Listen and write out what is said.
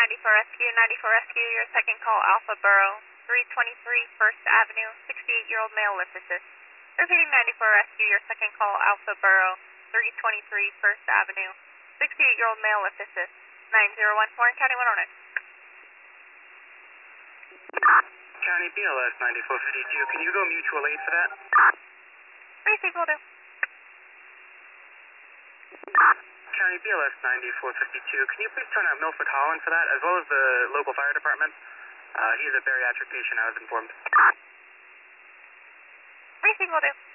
94 Rescue, 94 Rescue, your second call, Alpha Borough, 323 First Avenue, 68-year-old male lift assist. Repeating 94 Rescue, your second call, Alpha Borough, 323 First Avenue, 68-year-old male lift assist. 901 Warren County 109. County BLS 9452, can you go mutual aid for that? Receive, will do. County BLS 9452, can you please turn out Milford Holland for that, as well as the local fire department? He is a bariatric patient, I was informed. Receive, will do.